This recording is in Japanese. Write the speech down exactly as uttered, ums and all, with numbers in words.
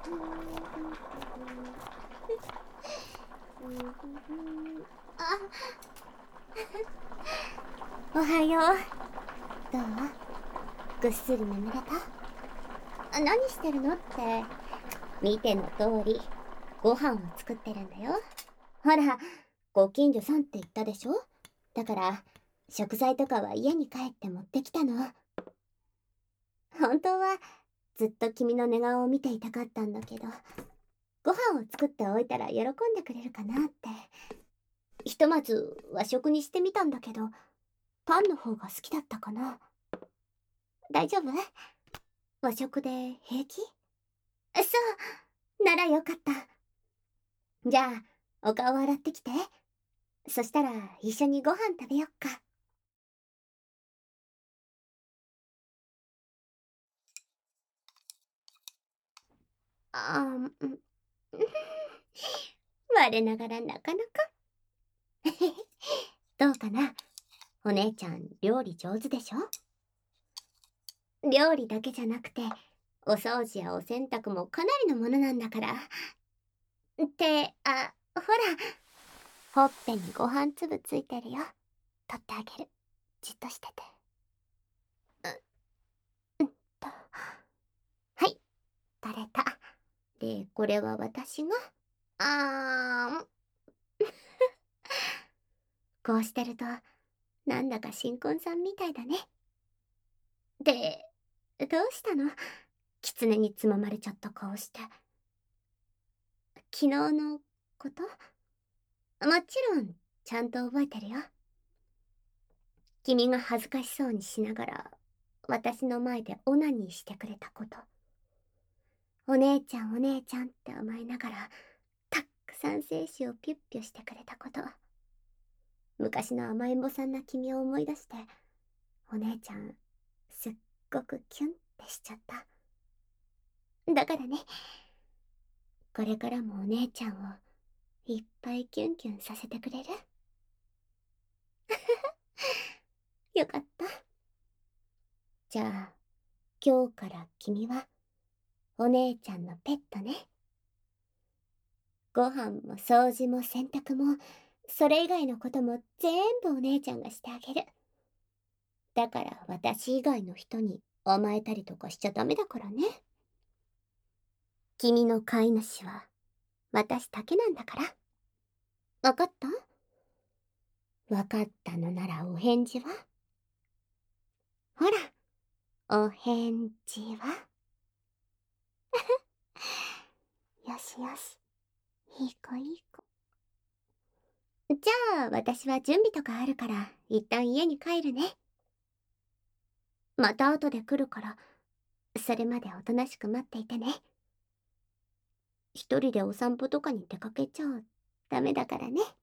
おはよう。どう？ぐっすり眠れた？あ、何してるのって。見ての通り、ご飯を作ってるんだよ。ほら、ご近所さんって言ったでしょ？だから、食材とかは家に帰って持ってきたの。本当は、ずっと君の寝顔を見ていたかったんだけど、ご飯を作っておいたら喜んでくれるかなって。ひとまず和食にしてみたんだけど、パンの方が好きだったかな。大丈夫？和食で平気？そう、ならよかった。じゃあ、お顔洗ってきて。そしたら一緒にご飯食べよっか。あー、うん。我ながらなかなか。どうかな？お姉ちゃん料理上手でしょ？料理だけじゃなくて、お掃除やお洗濯もかなりのものなんだから。って、あ、ほら、ほっぺにご飯粒ついてるよ。取ってあげる。じっとしてて。う、うんと。はい、取れた。で、これは私が。あーん。こうしてると、なんだか新婚さんみたいだね。で、どうしたの？狐につままれちゃった顔して。昨日のこと？もちろん、ちゃんと覚えてるよ。君が恥ずかしそうにしながら、私の前でオナニーしてくれたこと。お姉ちゃんお姉ちゃんって甘えながら、たっくさん精子をピュッピュしてくれたこと。昔の甘えん坊さんな君を思い出して、お姉ちゃん、すっごくキュンってしちゃった。だからね、これからもお姉ちゃんをいっぱいキュンキュンさせてくれる？よかった。じゃあ、今日から君は、お姉ちゃんのペットね。ご飯も掃除も洗濯も、それ以外のことも全部お姉ちゃんがしてあげる。だから私以外の人に甘えたりとかしちゃダメだからね。君の飼い主は私だけなんだから。わかった？わかったのならお返事は？ほら、お返事は？よしよし。いい子いい子。じゃあ私は準備とかあるから一旦家に帰るね。また後で来るから、それまでおとなしく待っていてね。一人でお散歩とかに出かけちゃダメだからね。